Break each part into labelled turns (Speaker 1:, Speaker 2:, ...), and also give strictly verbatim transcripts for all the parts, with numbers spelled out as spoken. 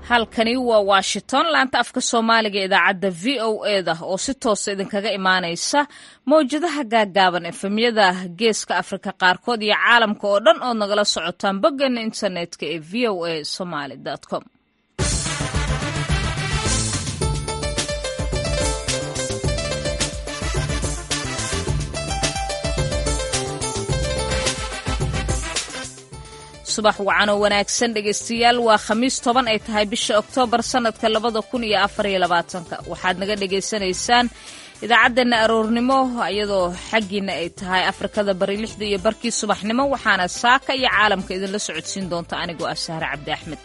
Speaker 1: halkani waa Washington laanta afka Soomaaliga idaacadda V O A da oo si toos idinkaga imaanaysa mowjadaha gaagaaban efemyada geeska Afrika qaarkood iyo caalamka oo dhan oo nagala socotaan boggeena internetka ee v o a somali dot com. subax wacan oo wanaagsan dhegeystayaal waa khamiis toban ay tahay bisha Oktoobar sanadka labada kun iyo afar iyo labaatanka waxaad naga dhageysanaysaan idaacadeena aroornimo iyadoo xaqiina ay tahay Afrikada bari lixda iyo barkii subaxnimo waxaana saaka iyo caalamka idin la socodsiin doonta anigoo ah Sahra Cabdi Axmed.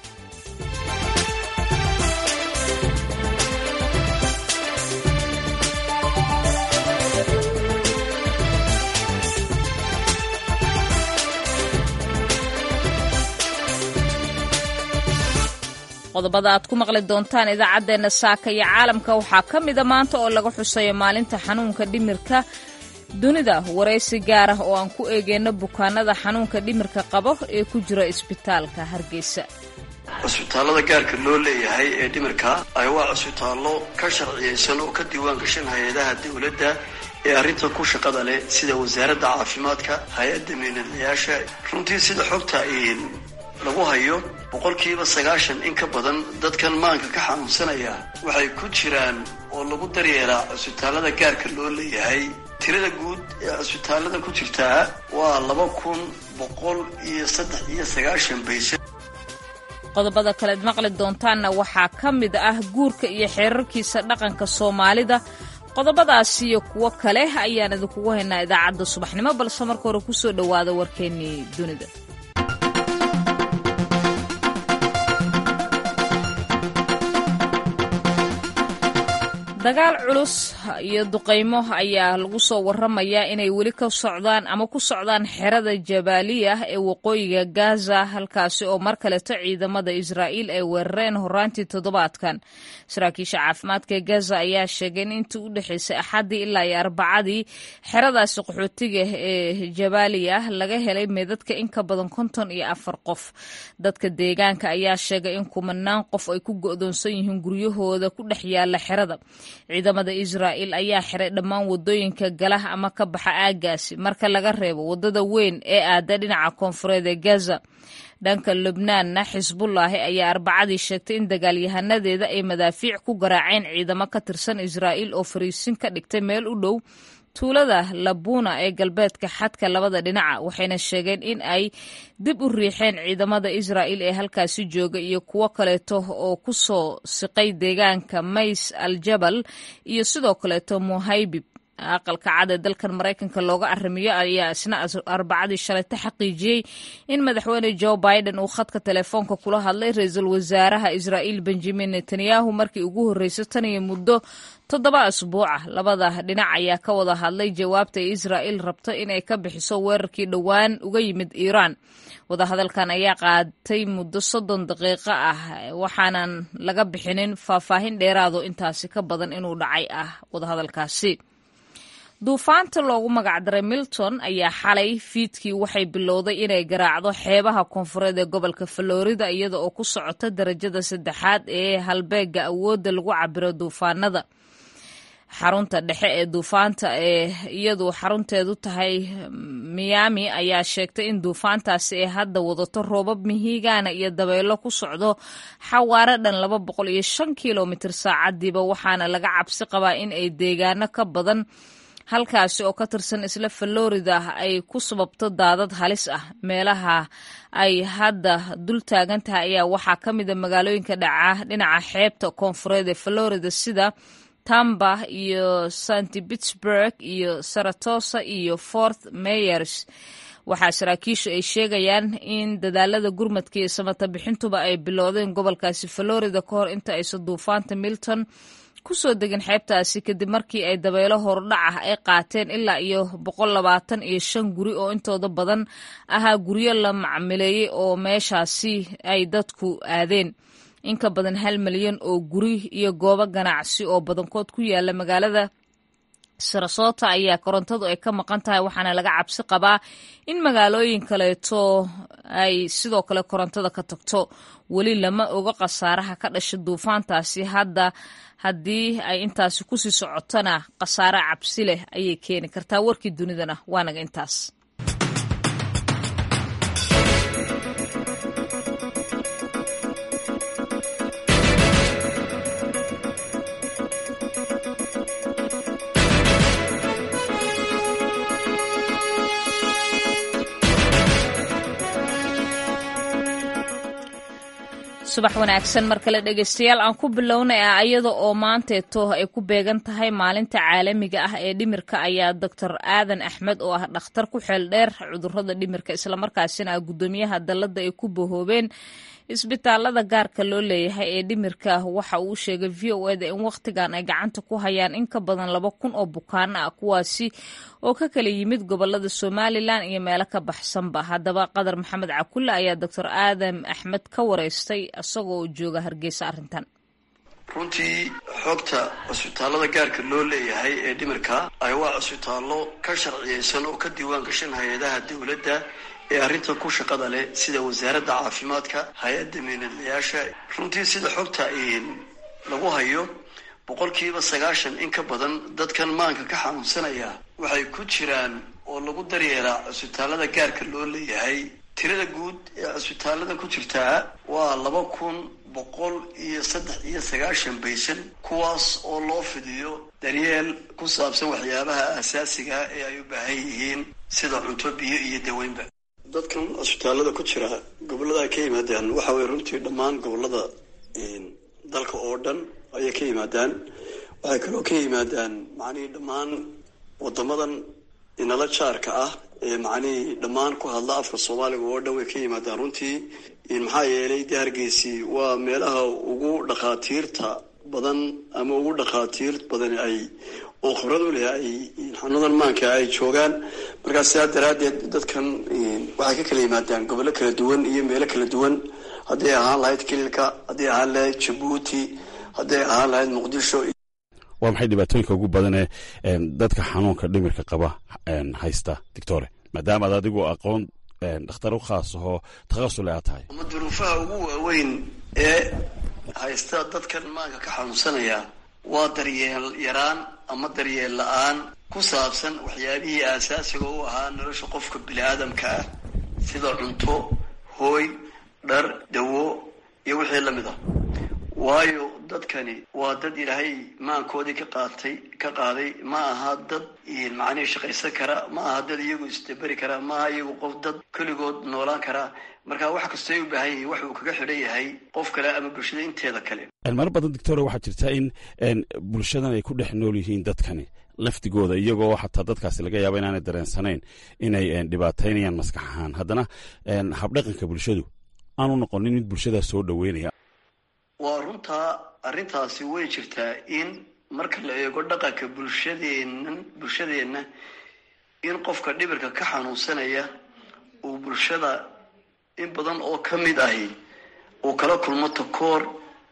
Speaker 1: qodobada aad ku maqli doontaan idaacadeena saaka iyo caalamka waxaa ka mid ah maanta oo laga xusayo maalinta xanuunka dhimirka dunida wareysi gaar ah oo aan ku eegeyno bukaanada xanuunka dhimirka qabo ee ku jira isbitaalka Hargeysa.
Speaker 2: Isbitaalada gaarka loo leeyahay ee dhimirka ay waa isbitaallo ka sharciyeysan oo ka diiwaan gashan hay'adaha dawladda ee arrinta ku shaqada leh sida wasaaradda caafimaadka, hay'adda meelayaasha. Runtii sida xogta ay lagu hayo boqolkiiba sagaashan in ka badan dadkan maanka ka xanuunsanaya waxay ku jiraan oo lagu daryeelaa isbitaalada gaarka loo leeyahay. tirada guud ee isbitaalada ku jirta waa laba kun boqol iyo saddex iyo sagaashan baysa.
Speaker 1: qodobada kale aad maqli doontaanna waxaa ka mid ah guurka iyo xeerarkiisa dhaqanka Soomaalida. qodobadaasi iyo kuwo kale ayaan idinkugu haynaa idaacadda subaxnimo balse marka hore ku soo dhawaada warkeennii dunida. dagaal culus iyo duqeymo ayaa lagu soo waramayaa inay weli ka socdaan ama ku socdaan xerada Jabaaliya ee waqooyiga Gaza halkaasi oo mar kale ta ciidamada Israa'iil ay weerareen horaantii toddobaadkan. saraakiisha caafimaadka ee Gaza ayaa sheegay in intii u dhaxaysay Axadii ilaa iyo Arbacadii xeradaasi qaxootiga ee Jabaaliya laga helay meedadka in ka badan konton iyo afar qof. dadka deegaanka ayaa sheegay in kumanaan qof ay ku go'doonsan yihiin guryahooda ku dhex yaala xerada. ciidamada Israa'iil ayaa xiray dhammaan wadooyinka galaha ama ka baxa aagaasi marka laga reebo wadada weyn ee aada dhinaca koonfureed ee Gaza. dhanka Lubnaanna Xisbullah ayaa Arbacadii sheegtay in dagaalyahanadeeda ay madaafiic ku garaaceen ciidamo ka tirsan Israa'iil oo fariisin ka dhigtay meel u dhow tuulada Labuna ee galbeedka xadka labada dhinaca waxayna sheegeen in ay dib u riixeen ciidamada Israa'iil ee halkaasi jooga iyo kuwo kaleeto oo ku soo siqay deegaanka Mays al-Jabal iyo sidoo kaleeto Muhaybib. aqalka cad ee dalkan Mareykanka looga arrimiyo ayaa isna Arbacadii shalay xaqiijiyay in madaxweyne Joe Biden uu khadka telefoonka kula hadlay ra'iisul wasaaraha Israa'iil Benjamin Netanyahu markii ugu horeysay tan iyo muddo toddoba asbuuc ah. labada dhinac ayaa ka wada hadlay jawaabta ay Israa'iil rabto inay ka bixiso weerarkii dhowaan uga yimid Iiraan. wadahadalkan ayaa qaatay muddo soddon daqiiqo ah waxaanan laga bixinin faahfaahin dheeraado intaasi ka badan inuu dhacay ah wadahadalkaasi. duufaanta loogu magacdaray Milton ayaa xalay fiidkii waxay bilowday inay garaacdo xeebaha koonfureed ee gobolka Florida iyada oo ku socota darajada saddexaad ee halbeega awoodda lagu cabiro duufaanada. xarunta dhexe ee duufaanta ee iyadu xarunteedu tahay Miami ayaa sheegtay in duufaantaasi ay hadda wadato roobab mihigaana iyo dabaylo ku socdo xawaare dhan laba boqol iyo shan kiiloomitir saacadiiba waxaana laga cabsi qabaa in ay deegaano ka badan halkaasi oo ka tirsan isla Florida ay ku sababto daadad halis ah. meelaha ay hadda dul taagan tahay ayaa waxaa ka mid ah magaalooyinka dhaca dhinaca xeebta koonfureed ee Florida sida Tampa iyo Saint Petersburg iyo Saratoga iyo Fort Myers. waxaa saraakiishu ay sheegayaan in dadaalada gurmadka iyo samata bixintuba ay bilowdeen gobolkaasi Florida ka hor inta aysan duufaanta Milton ku soo degin xeebtaasi kadib markii ay dabaylo hordhac ah ay qaateen ilaa iyo boqol labaatan iyo shan guri oo intooda badan ahaa guryo la macmileeyay oo meeshaasi ay dadku aadeen. in ka badan hal milyan oo guri iyo goobo ganacsi oo badankood ku yaala magaalada Sarasota ayaa korontadu ay ka maqan tahay waxaana laga cabsi qabaa in magaalooyin kaleeto ay sidoo kale korontada ka tagto. Weli lama oga khasaaraha ka dhasha duufaantaasi hadda haddii ay intaasi kusii socotona khasaare cabsi leh ayay keeni kartaa. Warkii dunidana waa naga intaas. subax wanaagsan mar kale dhegeystayaal aan ku bilownay ayada oo maanteeto ay ku beegan tahay maalinta caalamiga ah ee dhimirka ayaa Doctor Aadan Axmed oo ah dhakhtar ku xeel dheer cudurrada dhimirka isla markaasina ah gudoomiyaha dalada ay ku bohoobeen isbitaalada gaarka loo leeyahay ee dhimirka waxa uu sheegay V O A da in waqtigan ay gacanta ku hayaan in ka badan laba kun oo bukaan ah kuwaasi oo ka kala yimid gobolada Somaliland iyo meelo ka baxsanba. Haddaba Qadar Maxamed Cakulle ayaa Doctor Aadan Axmed ka wareystay asagoo jooga Hargeysa arrintan.
Speaker 2: runtii xogta isbitaalada gaarka loo leeyahay ee dhimirka ay waa isbitaallo ka sharciyeysan oo ka diiwaan gashan hay'adaha dawladda ee arrinta ku shaqada leh sida wasaaradda caafimaadka, hay'adda miinadlayaasha. runtii sida xogta in lagu hayo boqolkiiba sagaashan in ka badan dadkan maanka ka xanuunsanaya waxay ku jiraan oo lagu daryeelaa isbitaalada gaarka loo leeyahay. tirada guud ee isbitaalada ku jirta waa laba kun boqol iyo saddex iyo sagaashan baysan, kuwaas oo loo fidiyo daryeel ku saabsan waxyaabaha asaasiga ah ee ay u baahan yihiin sida cunto, biyo iyo daweynba. dadkan isbitaalada ku jira gobolada ay ka yimaadaan waxa way runtii dhammaan gobolada dalka oo dhan ayay ka yimaadaan. waxay kaloo ka yimaadaan macnihii dhammaan wadamadan inala jaarka ah ee macnihii dhammaan ku hadla afka Soomaaliga oo dhan way ka yimaadaan runtii. maxaa yeelay Hargeysa waa meelaha ugu dhaqaatiirta badan ama ugu dhaqaatiir badan ay oo khibrad u leeyahay xanuunan maanka ay joogaan. markaas sidaa daraadeed dadkan waxay ka kala yimaadaan gobollo kala duwan iyo meelo kala duwan, haddii ahaan lahayd Kililka, haddii ahaan lahayd Djibouti, haddii ahaan lahayd Muqdisho.
Speaker 3: waa maxay dhibaatooyinka ugu badan ee dadka xanuunka dhimirka qaba haysta doctor, maadaama aad adigu aqoon dhakhtar u khaas ah oo takhasus leh tahay?
Speaker 2: ama duruufaha ugu waaweyn ee haysta dadkan maanka ka xanuunsanaya waa daryeel yaraan ama daryeel la'aan ku saabsan waxyaabihii aasaasiga u ahaa nolosha qofka bini'aadamka ah sida cunto, hooy, dhar, dawo iyo wixii la mid ah. waayo dadkani waa dad ilaahay maankoodii ka qaatay ka qaaday ma aha dad macnihii shaqaysan kara, ma aha dad iyagu isdabari kara, ma aha iyagu qof dad keligood noolaan kara. marka wax kastoo ay u baahan yihiin wax uu kaga xidhan yahay qof kale ama bulshada inteeda kale.
Speaker 3: mar badan doctor waxaa jirta in bulshadan ay ku dhex nool yihiin dadkani laftigooda iyagoo xataa dadkaasi laga yaabo inaanay dareensanayn inay dhibaataynayaan maskax ahaan, haddana habdhaqanka bulshadu aanu noqonin mid bulshadaas soo dhaweynaya.
Speaker 2: waa runtaa arrintaasi way jirtaa in marka la eego dhaqanka bulshadeenna bulshadeenna in qofka dhibirka ka xanuunsanaya uu bulshada in badan oo ka mid ahi uu kala kulmo takoor,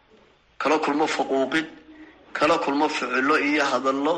Speaker 2: kala kulmo faquuqid, kala kulmo ficilo iyo hadallo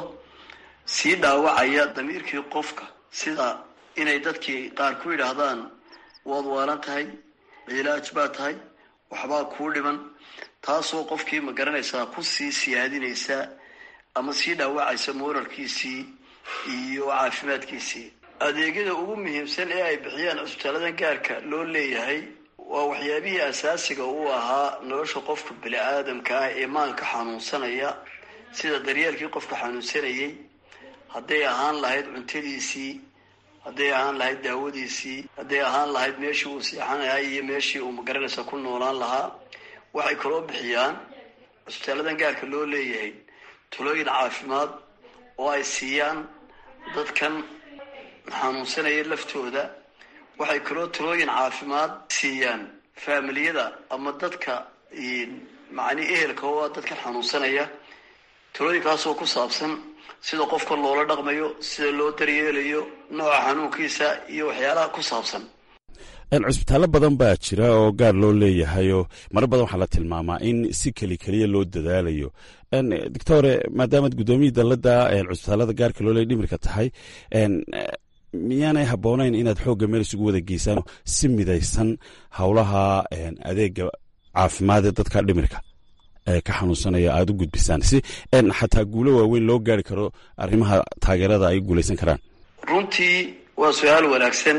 Speaker 2: sii dhaawacaya damiirkii qofka, sida inay dadkii qaar ku yidhaahdaan waad waalan tahay, cilaaj baa tahay, waxbaa kuu dhiman, taasoo qofkii ma garanaysaa ku sii siyaadinaysa ama sii dhaawacaysa moralkiisii iyo caafimaadkiisii. adeegyada ugu muhiimsan ee ay bixiyaan isbitaaladan gaarka loo leeyahay waa waxyaabihii asaasiga u ahaa nolosha qofka bini'aadamka ah ee maanka xanuunsanaya, sida daryeelkii qofka xanuunsanayay, hadday ahaan lahayd cuntadiisii, hadday ahaan lahayd daawadiisii, hadday ahaan lahayd meeshii uu seexanayaa iyo meeshii uu magaranaysa ku noolaan lahaa. waxay kaloo bixiyaan isbitaaladan gaarka loo leeyahay talooyin caafimaad oo ay siiyaan dadkan xanuunsanaya laftooda. waxay kaloo talooyin caafimaad siiyaan faamiliyada ama dadka macni ehelka oo dadkan xanuunsanaya, talooyinkaasoo ku saabsan sida qofka loola dhaqmayo, sida loo daryeelayo, nooca xanuunkiisa iyo waxyaalaha ku saabsan.
Speaker 3: cusbitaallo badan baa jira oo gaar loo leeyahayoo marar badan waxaa la tilmaamaa in si keli keliya loo dadaalayo doctore maadaamaad guddoomiyii dalladda cusbitaallada gaarka loo leeya dhimirka tahay miyaanay habboonayn inaad xoogga meel isugu wada geysaan si midaysan howlaha adeega caafimaadee dadka dhimirka ee ka xanuunsanaya aada u gudbisaan si xataa guulo waaweyn loo gaari karo arrimaha taageerada ay guulaysan karaan?
Speaker 2: runtii waa su-aal wanaagsan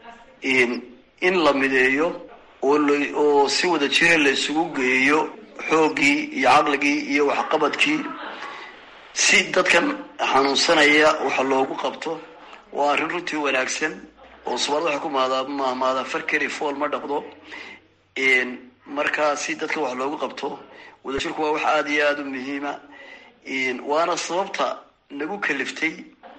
Speaker 2: in la mideeyo oo si wada jira la isugu geeyo xooggii iyo caqligii iyo waxqabadkii si dadkan xanuunsanaya waxa loogu qabto. waa arrin runtii wanaagsan oo soomaalida waxay ku mahmaadaan farkeri fool ma dhaqdo. markaa si dadka wax loogu qabto wadajirku waa wax aada iyo aada u muhiima, waana sababta nagu kaliftay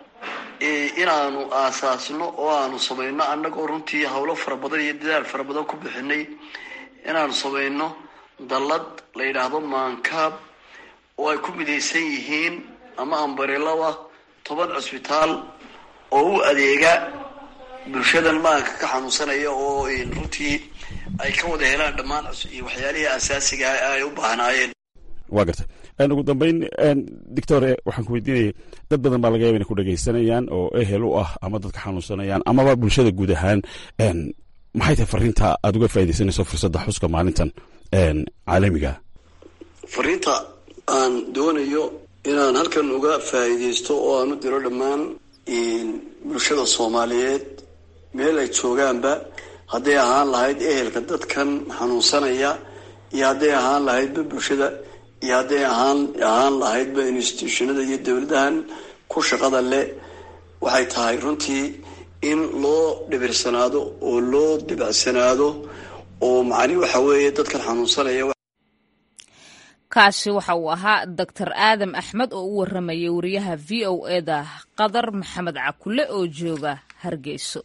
Speaker 2: inaanu aasaasno oo aanu samayno annagoo runtii howlo fara badan iyo dadaal fara badan ku bixinay inaanu samayno dallad la yidhaahdo maankaab oo ay ku midaysan yihiin ama ambarilaba toban cusbitaal oo u adeega bulshadan maanka ka xanuunsanaya oo runtii ay ka wada helaan dhammaan waxyaalihii asaasiga ay u baahnaayeen.
Speaker 3: waa gartay ugu dambeyn doctore waxaan ku weydiinayay dad badan baa laga yaba inay ku dhegaysanayaan oo ehel u ah ama dadka xanuunsanayaan amaba bulshada guud ahaan maxay tahay fariinta aada uga faaidaysanayso fursadda xuska maalintan caalamiga?
Speaker 2: fariinta aan doonayo inaan halkan uga faa'iidaysto oo aan u diro dhammaan bulshada soomaaliyeed meel ay joogaanba, hadday ahaan lahayd ehelka dadkan xanuunsanaya iyo hadday ahaan lahaydba bulshada iyo hadday ahaan ahaan lahaydba institutionada iyo dowladahan ku shaqada leh, waxay tahay runtii in loo dhibirsanaado oo loo dibacsanaado oo macni waxa weeye dadkan xanuunsanaya.
Speaker 1: kaasi waxa uu ahaa doctor aadam axmed oo u waramayay wariyaha v o eda qadar maxamed cakule oo jooga hargeyso.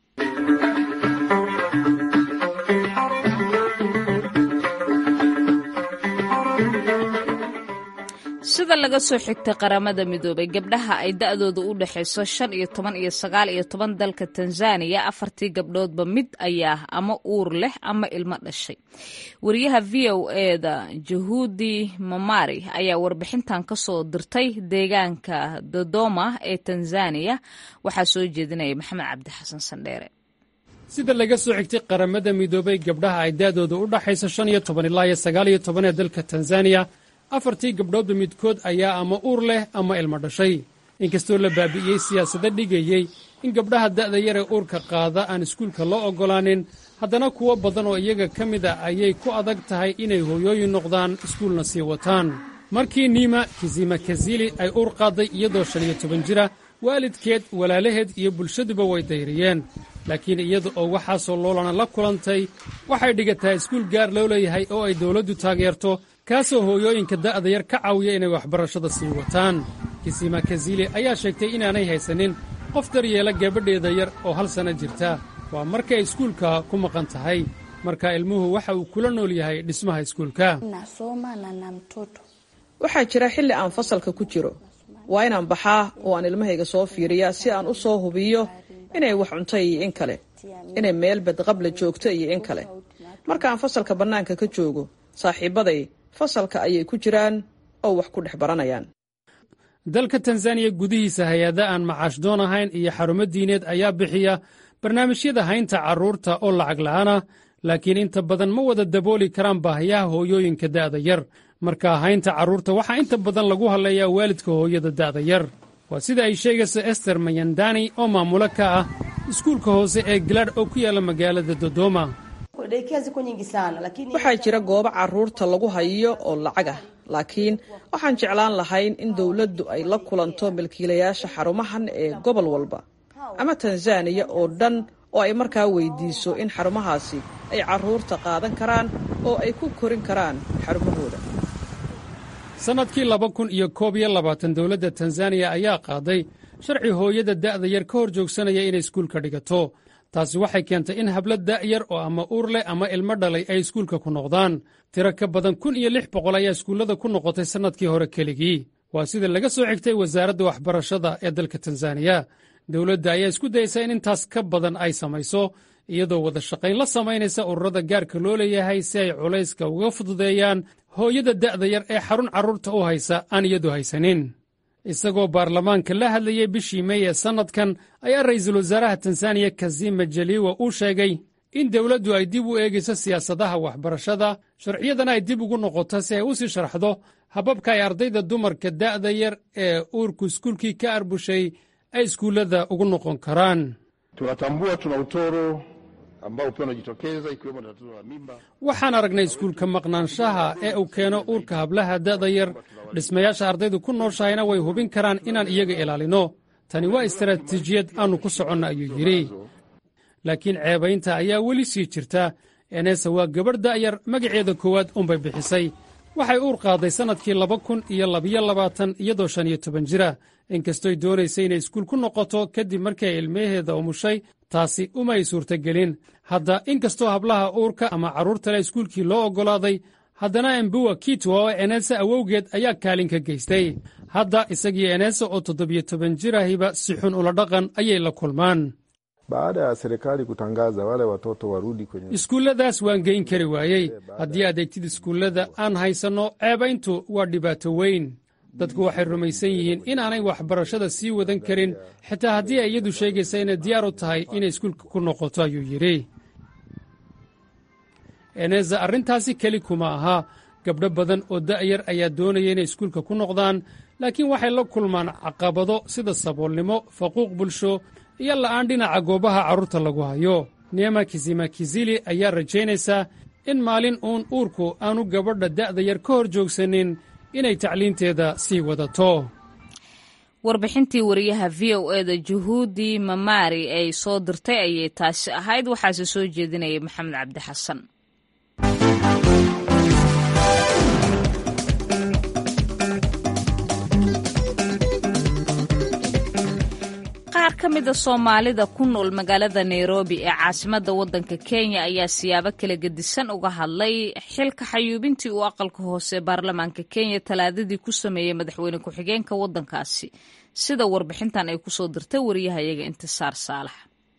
Speaker 1: sida laga soo xigtay qaramada midoobay gabdhaha ay da'dooda u dhaxayso shan iyo toban iyo sagaal iyo toban dalka tanzaniya afartii gabdhoodba mid ayaa ama uur leh ama ilmo dhashay. wariyaha v o eda juhudi mamari ayaa warbixintan ka soo dirtay deegaanka dodoma ee tanzaniya. waxaa soo jeedinaya maxamed cabdi xasan sandheere.
Speaker 4: sida laga soo xigtay qaramada midoobay gabdhaha ay da'dooda u dhaxayso shan iyo toban ilaa iyo sagaal iyo toban ee dalka tanzaniya afartii gabdhoodba midkood ayaa ama uur leh ama ilmo dhashay. inkastoo la baabi'iyey siyaasado dhigayey in gabdhaha da'da yaree uurka qaada aan iskuulka loo oggolaanin, haddana kuwo badan oo iyaga ka mid a ayay ku adag tahay inay hooyooyin noqdaan iskuulna sii wataan. markii niima kizima kazili ay uur qaadday iyadoo shan iyo toban jira, waalidkeed, walaalaheed iyo bulshaduba way dayriyeen. laakiin iyada oo waxaasoo loolana la kulantay waxay dhigataa iskuul gaar loo leeyahay oo ay dawladdu taageerto, kaasoo hooyooyinka da'da yar ka caawiya inay waxbarashada sii wataan. kisima kazili ayaa sheegtay inaanay haysanin qof daryeela gabadheeda yar oo hal sanno jirta. waa markay iskuulka ku maqan tahay. marka ilmuhu waxa uu kula nool yahay dhismaha iskuulka.
Speaker 5: waxaa jira xilli aan fasalka ku jiro. waa inaan baxaa oo aan ilmahayga soo fiiriya si aan u soo hubiyo inay wax cuntay iyo in kale, inay meel badqabla joogto iyo in kale. markaan fasalka bannaanka ka joogo, saaxiibbaday fasalka ayay ku jiraan oo wax ku dhex baranayaan.
Speaker 4: dalka tanzaniya gudihiisa hay-ada aan macaash doon ahayn iyo xarumo diineed ayaa bixiya barnaamijyada haynta carruurta oo lacag la'aana, laakiin inta badan ma wada dabooli karaan baahiyaha hooyooyinka da'da yar. markaa haynta carruurta waxaa inta badan lagu hadlayaa waalidka hooyada da'da yar. waa sida ay sheegaysa ester mayandani oo maamulo ka ah iskuulka hoose ee galadh oo ku yaalla magaalada dodoma.
Speaker 5: waxaa jira goobo carruurta lagu hayo oo lacag ah, laakiin waxaan jeclaan lahayn in dawladdu ay la kulanto milkiilayaasha xarumahan ee gobol walba ama tanzaniya oo dhan, oo ay markaa weydiiso in xarumahaasi ay carruurta qaadan karaan oo ay ku korin karaan xarumahooda.
Speaker 4: sannadkii laba kun iyo koob iyo labaatan dawladda tanzaniya ayaa qaaday sharci hooyada da'da yar ka hor joogsanaya inay iskuulka dhigato. taasi waxay keentay in hablo da'yar oo ama uur leh ama ilmo dhalay ay iskuulka ku noqdaan. tiro ka badan kun iyo lix boqol ayaa iskuullada ku noqotay sannadkii hore keligii. waa sida laga soo xigtay wasaaradda waxbarashada ee dalka tanzaniya. dawladda ayaa isku dayeysa in intaas ka badan ay samayso, iyadoo wada shaqayn la samaynaysa ururada gaarka loo leeyahay si ay culayska uga fududeeyaan hooyada da'da yar ee xarun carruurta u haysa aan iyadu haysanin. isagoo baarlamaanka la hadlayey bishii mey ee sannadkan ayaa ra'iisul wasaaraha tansaaniya kazim majaliwa uu sheegay in dawladdu ay dib u eegayso siyaasadaha waxbarashada, sharciyadana ay dib ugu noqoto si ay u sii sharxdo hababka ay ardayda dumarka da'da yar ee uurku iskuulkii ka arbushay ay iskuullada ugu noqon karaan.
Speaker 6: tunatambua tuna utoro ambao pia unajitokeza ikiwemo tatizo la mimba.
Speaker 4: waxaan aragnay iskuulka maqnaanshaha ee uu keeno uurka hablaha da'da yar. dhismayaasha ardaydu ku nooshahayna way hubin karaan inaan iyaga ilaalino. tani waa istaraatiijiyad aannu ku soconna ayuu yidhi. laakiin ceebaynta ayaa weli sii jirta. enesa waa gabadh da'yar magaceeda koowaad unbay bixisay. waxay uur qaaday sannadkii laba kun iyo labiyo labaatan iyadoo shan iyo toban jira. inkastoy doonaysay inay iskuul ku noqoto kadib markii ay ilmaheeda umushay, taasi umay suurtagelin. hadda inkastoo hablaha uurka ama carruurtale iskuulkii loo oggolaaday, haddana embuwa kitwa oo enesa awowgeed ayaa kaalin ka geystay. hadda isagii enesa oo toddobiyo toban jirahiba si xun ula dhaqan ayay la kulmaan.
Speaker 6: baada ya serikali kutangaza wale watoto warudi kwenye
Speaker 4: iskuulladaas waan geyn kari waayey. haddii adeegtid iskuullada aan haysanno, ceebayntu waa dhibaato weyn. dadku waxay rumaysan yihiin inaanay waxbarashada sii wadan karin, xitaa haddii ay iyadu sheegaysa inay diyaar u tahay inay iskuulka ku noqoto, ayuu yidhi. enesa arrintaasi keli kuma aha. gabdho badan oo da'yar ayaa doonaya inay iskuulka ku noqdaan, laakiin waxay la kulmaan caqabado sida saboolnimo, faquuq bulsho iyo la'aan dhinaca goobaha carruurta lagu hayo. neema kizimakizili ayaa rajaynaysaa in maalin uun uurku aanu gabadha da'da yar ka hor joogsanin inay tacliinteeda sii wadato.
Speaker 1: warbixintii wariyaha v o eda juhuudi mamari ay soo dirtay ayay taasi ahayd. waxaase soo jeedinayay maxamed cabdi xasan. qaar ka mida soomaalida ku nool magaalada nairobi ee caasimadda waddanka kenya ayaa siyaabo kala gedisan uga hadlay xilka xayuubintii uu aqalka hoose baarlamaanka kenya talaadadii ku sameeyey madaxweyne ku-xigeenka waddankaasi, sida warbixintan ay ku soo dirtay wariyahayaga intisaar saalax.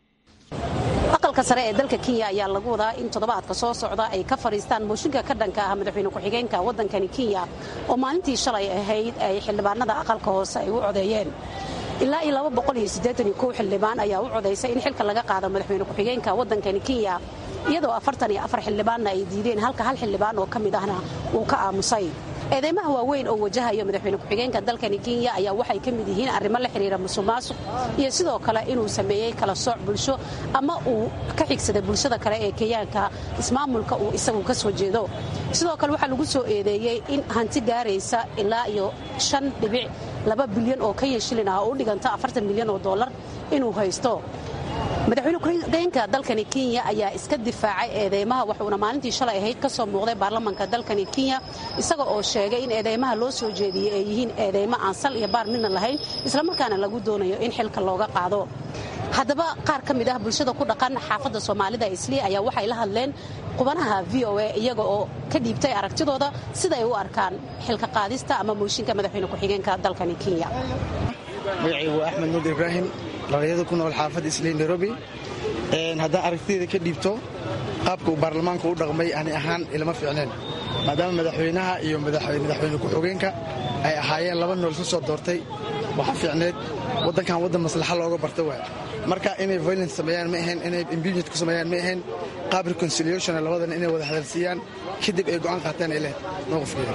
Speaker 7: aqalka sare ee dalka kenya ayaa lagu wadaa in toddobaadka soo socda ay ka fadhiistaan mooshinka ka dhanka ah madaxweyne ku-xigeenka waddankani kenya oo maalintii shalay ahayd ay xildhibaanada aqalka hoose ay u codeeyeen. ilaa iyo laba boqol iyo siddeetan iyo kow xildhibaan ayaa u codaysay in xilka laga qaado madaxweyne ku-xigeenka waddankani kenya, iyadoo afartan iyo afar xildhibaanna ay diideen, halka hal xildhibaan oo ka mid ahna uu ka aamusay. eedeymaha waaweyn oo wajahayo madaxweyne ku-xigeenka dalkani kenya ayaa waxay ka mid yihiin arrimo la xidhiira musuqmaasuq iyo sidoo kale inuu sameeyey kala sooc bulsho ama uu ka xigsaday bulshada kale ee kenyaanka ismaamulka uu isagu ka soo jeedo. sidoo kale waxaa lagu soo eedeeyey in hanti gaaraysa ilaa iyo shan dhibic laba bilyan oo kenya shilin ah oo u dhiganta afartan milyan oo dollar inuu haysto. madaxweyne ku-xigeenka dalkani kenya ayaa iska difaacay eedeymaha, wuxuuna maalintii shalay ahayd ka soo muuqday baarlamaanka dalkani kenya isaga oo sheegay in eedeymaha loo soo jeediyey ay yihiin eedeymo aan sal iyo baar midna lahayn, islamarkaana lagu doonayo in xilka looga qaado. haddaba qaar ka mid ah bulshada ku dhaqan xaafadda soomaalida islii ayaa waxay la hadleen qubanaha v o a iyaga oo ka dhiibtay aragtidooda sida ay u arkaan xilka qaadista ama mooshinka madaxweyne ku-xigeenka dalkani kenya.
Speaker 8: magacaygu waa axmed nuur ibraahim, dhalinyarada ku nool xaafadda islii nairobi. haddaan aragtideeda ka dhiibto qaabka uu baarlamaanka u dhaqmay ani ahaan ilama fiicneen, maadaama madaxweynaha iyo madaxweyne ku-xigeenka ay ahaayeen laba nool ka soo doortay. waxaa fiicneed waddankan waddan maslaxa looga barta waay. marka inay violence sameeyaan ma ahayn, inay impeachment ku sameeyaan ma ahayn. qaab reconciliation labadana inay wada hadalsiiyaan kadib ay go'aan qaataan ay lehed mowqifkeeda.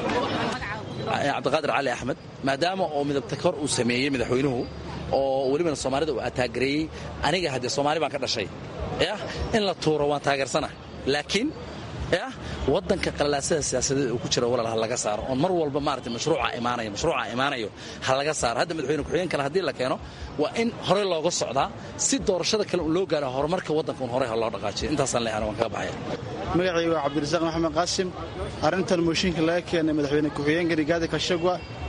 Speaker 9: cabdiqaadir cali axmed, maadaama oo midabta kor uu sameeyey madaxweynuhu oo welibana soomaalida uu ataagereeyey, aniga haddee soomaali baan ka dhashay yah in la tuuro waan taageersana, laakiin yah waddanka qallaansada siyaasadeed uu ku jira walaal ha laga saaro oon mar walba maaragtay mashruuca imaanayo mashruuca imaanayo ha laga saaro. hadda madaxweyne ku-xigeen kale haddii la keeno waa in horey looga socdaa si doorashada kale loo gaaro horumarka waddankan horey ha loo dhaqaajiyo. intaasaan leeyahay waan kaga baxaya.
Speaker 8: magacaygu waa cabdirasaaq maxamed qaasim. arrintan mooshinka laga keenay madaxweyne ku-xigeenka rigaadi kashagwa,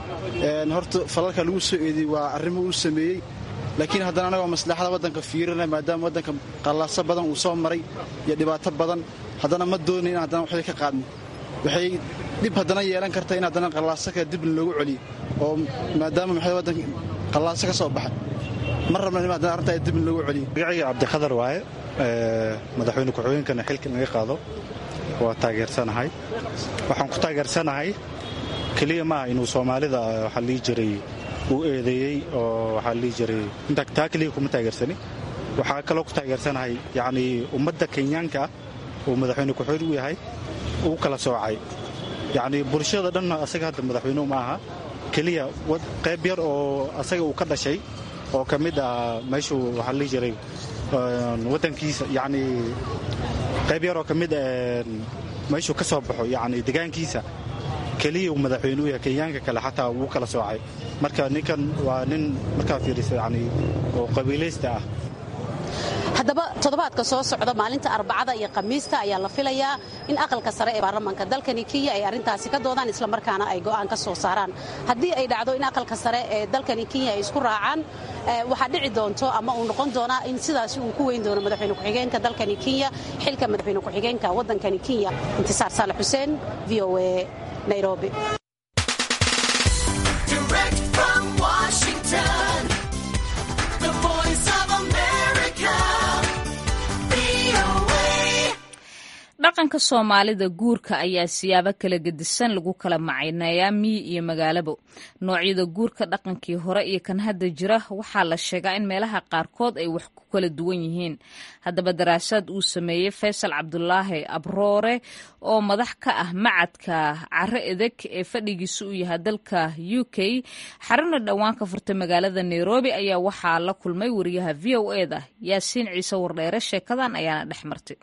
Speaker 8: horta falalka lagu soo eediyey waa arrimo uu sameeyey, laakiin haddana anagoo maslaxada waddanka fiirina maadaama waddanka qallaaso badan uu soo maray iyo dhibaato badan, haddana ma doonin in haddana waxay ka qaadno. waxay dhib haddana yeelan karta in haddana qallaaso kale dib loogu celiyo oo maadaama maxay waddanka qallaaso ka soo baxay ma rabna in arrintaa dib lagu celiyo.
Speaker 10: magacayga cabdikhadar waaye madaxweyne ku-xigeenkana xilka naga qaado waa taageersanahay. waxaan ku taageersanahay keliya maaha inuu soomaalida waxaa lii jiray uu eedeeyey oo waxaa lii jiray taa keliya kuma taageersani. waxaa kaloo ku taageersanahay yacnii ummadda kenyaanka ah uu madaxweyne ku-xigeen u yahay uu kala soocay. yacnii bulshada dhanna asaga hadda madaxweynuhu ma aha keliya qayb yar oo asaga uu ka dhashay oo ka mid ah meeshuu waxaa lii jiray waddankiisa yacnii qayb yar oo ka mid meeshuu ka soo baxo yacnii degaankiisa keliya uu madaxweyne u yahay kenyaanka kale xataa wuu kala soocay. marka ninkan waa nin markaa fiirisa yacnii oo qabiilaysta ah.
Speaker 7: haddaba toddobaadka soo socda maalinta arbacada iyo khamiista ayaa la filayaa in aqalka sare ee baarlamaanka dalkani Kenya ay arrintaasi ka doodaan isla markaana ay go'aan ka soo saaraan. haddii ay dhacdo in aqalka sare ee dalkani Kenya ay isku raacaan waxaa dhici doonto ama uu noqon doonaa in sidaasi uu ku weyn doono madaxweyne ku-xigeenka dalkani Kenya xilka madaxweyne ku-xigeenka waddankani Kenya. Intisaar Saalax Xuseen, V O A, Nairobi.
Speaker 1: dhaqanka Soomaalida guurka ayaa siyaabo kala gedisan lagu kala macaynayaa miyi iyo magaalaba. noocyada guurka dhaqankii hore iyo kan hadda jira waxaa la sheegaa in meelaha qaarkood ay wax ku kala duwan yihiin. haddaba daraasad uu sameeyey Faysal Cabdulaahi Abroore oo madax ka ah macadka Carre Edeg ee fadhigiisu u yahay dalka U K xaruna dhawaan ka furtay magaalada Nairobi ayaa waxaa la kulmay wariyaha V O A da Yaasiin Ciise Wardheere. sheekadan ayaana dhex martay.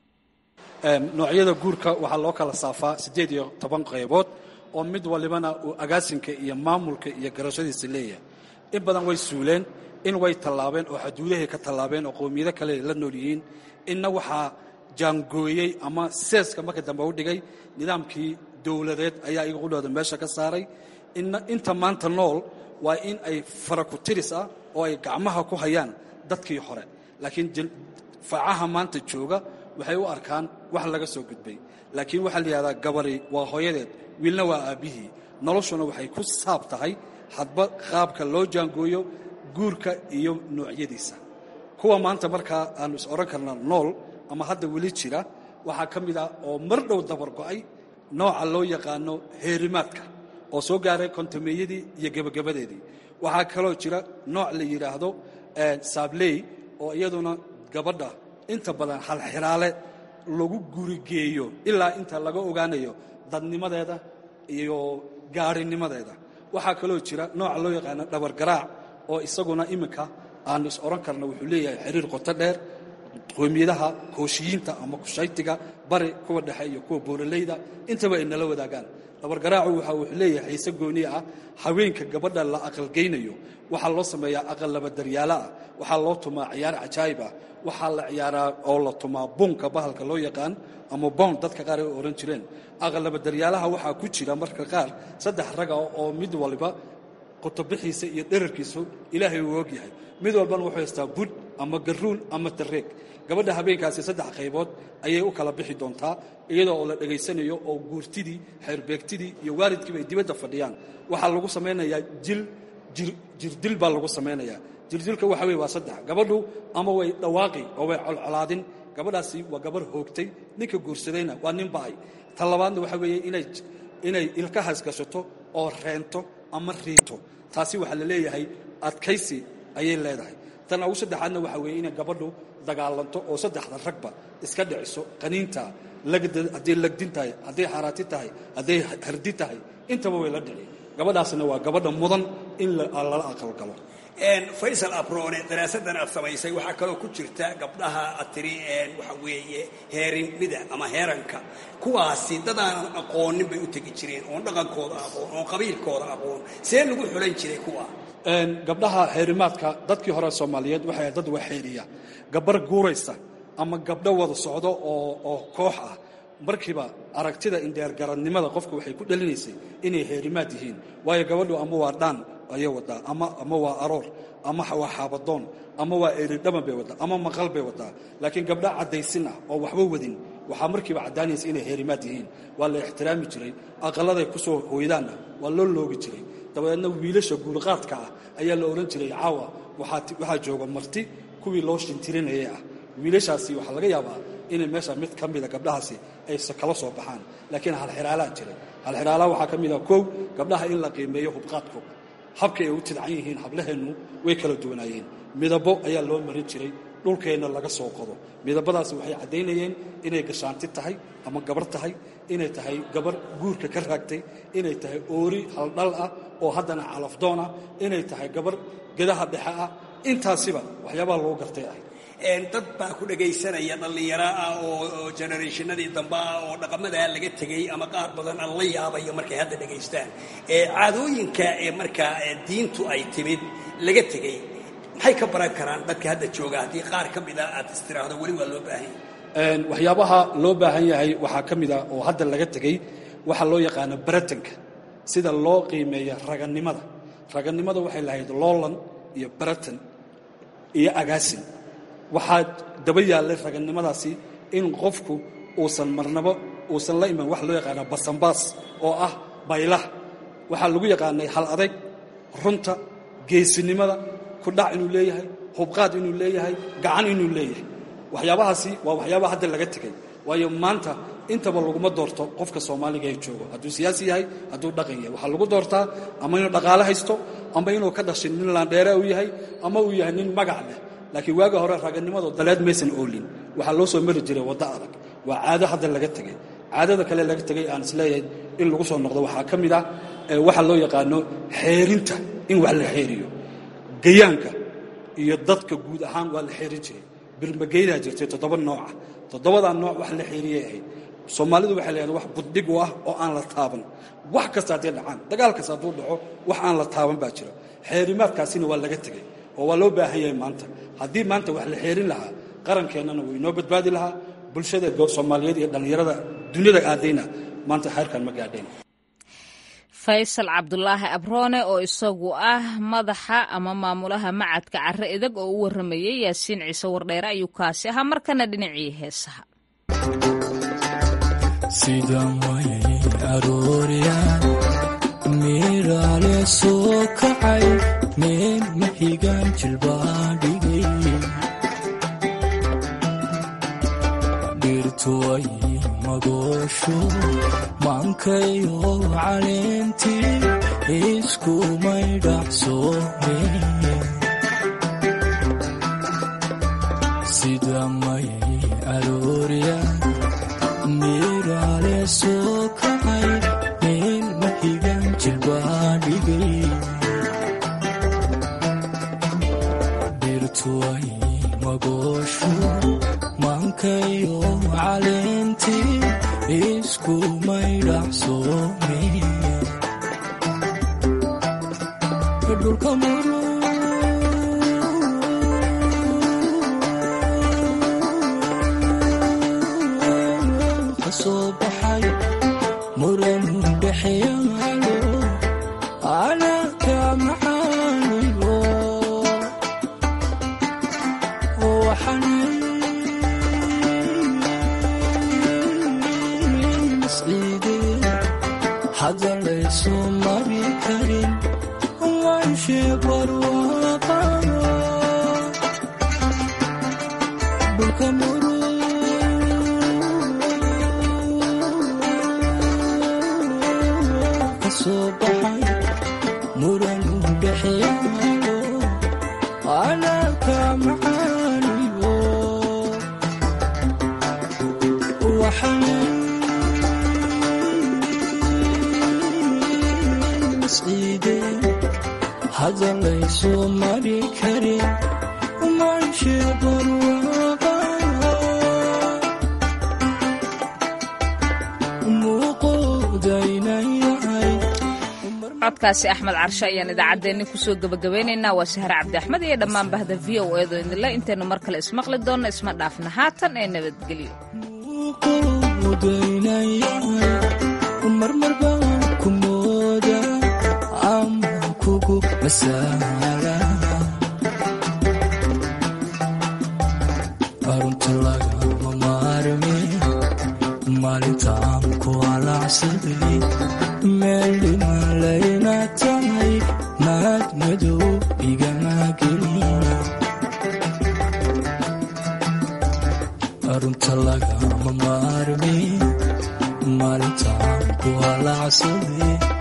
Speaker 11: noocyada guurka waxaa loo kala saafaa siddeed iyo toban qaybood oo mid walibana uu agaasinka iyo maamulka iyo garashadiisa leeyahay. in badan way suuleen, in way tallaabeen oo xaduudahay ka tallaabeen oo qowmiyado kale la nool yihiin. inna waxaa jaangooyey ama seeska marka dambe u dhigay nidaamkii dowladeed ayaa iga qudhooda meesha ka saaray. inna inta maanta nool waa in ay farakutiris ah oo ay gacmaha ku hayaan dadkii hore, laakiin facaha maanta jooga waxay u arkaan wax laga soo gudbay. laakiin waxaa la yidhahdaa gabari waa hooyadeed, wiilna waa aabbihii. noloshuna waxay ku saab tahay hadba qaabka loo jaangooyo guurka iyo noocyadiisa. kuwa maanta markaa aanu is odhan karna nool ama hadda weli jira waxaa ka mid ah oo mar dhow dabargo'ay nooca loo yaqaano heerimaadka oo soo gaaray kontameeyadii iyo gebagabadeedii. waxaa kaloo jira nooc la yidhaahdo saabley oo iyaduna gabadha inta badan halxiraale lagu gurigeeyo ilaa inta laga ogaanayo dadnimadeeda iyo gaarinimadeeda. waxaa kaloo jira nooca loo yaqaano dhabargaraac oo isaguna iminka aanu is odhan karna wuxuu leeyahay xiriir qoto dheer. qowmiyadaha kooshiyiinta ama kushaytiga bari kuwa dhexe iyo kuwa booraleyda intaba ay nala wadaagaan. dhabargaraacu waxa wuxuu leeyahay xiise gooni ah. haweenka gabadha la aqalgeynayo waxaa loo sameeyaa aqal laba daryaala ah, waxaa loo tumaa ciyaar cajaayib ah, waxaa la ciyaaraa oo la tumaa bunka bahalka loo yaqaan ama boon dadka qaar ay oran jireen. aqal laba daryaalaha waxaa ku jira marka qaar saddex raga oo mid waliba qotobixiisa iyo dherarkiisu ilaahay uu og yahay. mid walbana wuxuu haystaa bud ama garuun ama tareeg. gabadha habeenkaasi saddex qaybood ayay u kala bixi doontaa iyadoo oo la dhegaysanayo oo guurtidii xeerbeegtidii iyo waalidkiiba ay dibadda fadhiyaan. waxaa lagu samaynayaa jil jirdil baa lagu samaynayaa. jirdilka waxa weye waa saddex. gabadhu ama way dhawaaqi oo way colcolaadin, gabadhaasi waa gabar hoogtay, ninka guursadayna waa nin ba'ay. ta labaadna waxa weeye inay inay ilkahaas gashato oo reento ama riito. taasi waxaa la leeyahay adkaysi ayay leedahay. tan ugu saddexaadna waxa weeye inay gabadhu dagaalanto oo saddexda ragba iska dhiciso qaniinta haddii lagdin tahay, hadday xaraati tahay, hadday hardi tahay, intaba way la dhici. gabadhaasna waa gabadha mudan in lala aqalgalo.
Speaker 12: Faysal Abroone daraasadan aad samaysay waxaa kaloo ku jirta gabdhaha aad tiri waxa weeye heerinida ama heeranka. kuwaasi dadaan aqoonin bay u tegi jireen oon dhaqankooda aqoon oon qabiilkooda aqoon. see lagu xulan jiray kuwa?
Speaker 11: gabdhaha heerimaadka dadkii hore Soomaaliyeed waxay dad wax xeeriya. gabar guuraysa ama gabdho wada socdo oo oo koox ah markiiba aragtida indheer garannimada qofka waxay ku dhalinaysay inay heerimaad yihiin. waayo gabadhu ama waa dhaan ayay wadaa ama ama waa aroor ama waa xaabadoon ama waa eridhaban bay wadaa ama maqal bay wadaa. laakiin gabdha cadaysin ah oo waxba wadin waxaa markiiba caddaanaysa inay heerimaad yihiin. waa la ixtiraami jiray. aqaladay ku soo hooydaanna waa loo loogi jiray. dabadeedna wiilasha guurqaadka ah ayaa la oran jiray caawa waxaa jooga marti kuwii loo shintirinayay ah wiilashaasi waxaa laga yaabaa inay meesha mid ka mida gabdhahaasi ay kala soo baxaan laakiin halxiraalaa jiray halxiraalaa waxaa ka mida kow gabdhaha in la qiimeeyo hubqaadkooda habka ay u tidcan yihiin hablaheennu way kala duwanaayeen midabo ayaa loo marin jiray dhulkeenna laga soo qodo midabadaasi waxay caddaynayeen inay gashaanti tahay ama gabar tahay inay tahay gabar guurka ka raagtay inay tahay oori haldhal ah oo haddana calafdoon ah inay tahay gabar gedaha dhexe ah intaasiba waxyaabaha lagu gartay ah
Speaker 12: dad baa ku dhagaysanaya dhallinyaro ah oo generationadii dambe ah oo dhaqamadaa laga tegey ama qaar badan aan la yaabayo markay hadda dhagaystaan caadooyinka ee markaa diintu ay timid laga tegey maxay ka baran karaan dadka hadda jooga haddii qaar ka mida aad istiraahdo weli waa loo baahan
Speaker 11: yahay waxyaabaha loo baahan yahay waxaa ka mida oo hadda laga tegey waxaa loo yaqaano baratanka sida loo qiimeeya raganimada raganimada waxay lahayd loolan iyo baratan iyo agaasin waxaa daba yaallay raganimadaasi in qofku uusan marnabo uusan la iman wax loo yaqaano basanbaas oo ah baylah waxaa lagu yaqaanay hal adayg runta geesinimada kudhac inuu leeyahay hubqaad inuu leeyahay gacan inuu leeyahay waxyaabahaasi waa waxyaabaha hadda laga tegey waayo maanta intaba laguma doorto qofka soomaaliga ee joogo hadduu siyaasi yahay hadduu dhaqan yahay waxaa lagu doortaa ama inuu dhaqaale haysto ama inuu ka dhashay nin laandheere uu yahay ama uu yahay nin magac leh laakiin waaga hore raganimadu daleed maysan oolin waxaa loo soo mari jiray waddo adag waa caado hadda laga tegey caadada kale laga tegey aan isleeyahay in lagu soo noqdo waxaa ka mid ah waxaa loo yaqaano xeerinta in wax la xeeriyo gayaanka iyo dadka guud ahaan waa la xeerin jiray birmageydaa jirtay toddoba nooca toddobadaa nooc wax la xeeriyay ahayd soomaalidu waxay leedahay wax buddhig u ah oo aan la taaban wax kasta haddii dhacaan dagaal kasta hadduu dhaco wax aan la taaban baa jira xeerimaadkaasina waa laga tegey oo waa loo baahan yahay maanta haddii maanta wax la xeerin lahaa qarankeennana wuu inoo badbaadi lahaa bulshada soomaaliyeed iyo dhallinyarada dunyada aadayna maanta xeerkan ma gaadhayn
Speaker 1: faysal cabdulaahi abroone oo isagu ah madaxa ama maamulaha macadka carre idag oo u warramayay yaasiin ciise wardheere ayuu kaasi ahaa markana dhinacii heesaha
Speaker 13: miraale soo kacay meel mahigaan jilbaadhigay dhirtuway magoosho maankayo caleentii iskumay dhacsoome sida may aroorya miraale soo kacay meel mahigaan jilbaadhigay dhirtuway magoosho maankayo caleentii iskumay dhacsoome dhulka muru kasoo baxay muranu dhexeeyaalo anaka macaanigo waxaan hadalayso mari karin wanshe barwaaqano dhulka muru kasoo baxay muranu dhexeeyaalo anaka macaanigo waxaan hadalayso mari karin manshe barwaaqano muuqudaynayahay
Speaker 1: codkaasi axmed carshe ayaan idaacaddeenni kusoo gebagabeynaynaa waa sahre cabdi axmed iyo dhammaan bahda v o eedo idinle intaynu mar kale ismaqli doonno isma dhaafna haatan ee nabadgelyo
Speaker 13: arunta lagama maarme maalintaan ku alacsaday meel dhiman layna tahay naad madow igama gelin malacsaday